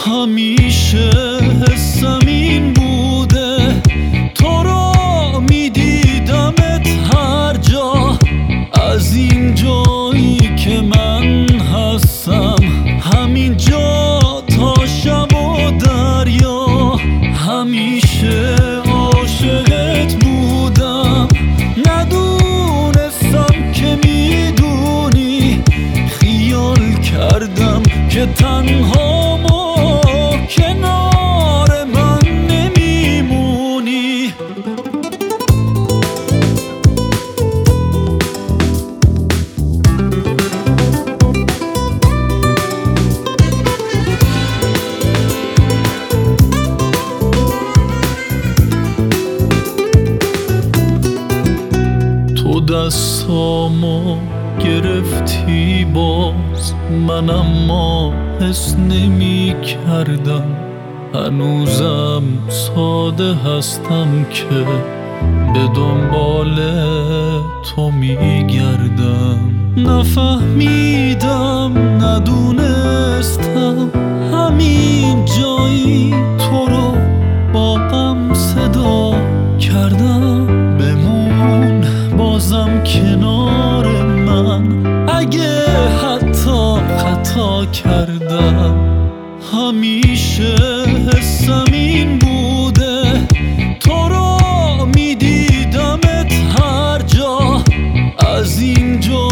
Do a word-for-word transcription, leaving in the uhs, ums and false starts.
همیشه حسم این بوده تو رو میدیدمت هر جا، از این جایی که من هستم همینجا تا شب و دریا. همیشه عاشقت بودم ندونستم که میدونی، خیال کردم که تنها کنار من نمیمونی. تو دستامو گرفتی باز، من اما حس نمی کردم، هنوزم ساده هستم که به دنبال تو میگردم. نفهمیدم ندونستم همین جایی تو رو با غم صدا کردم. بمون بازم کنار من اگه حتی خطا کردم. همیشه حسم این بوده تو رو میدیدمت هر جا، از اینجا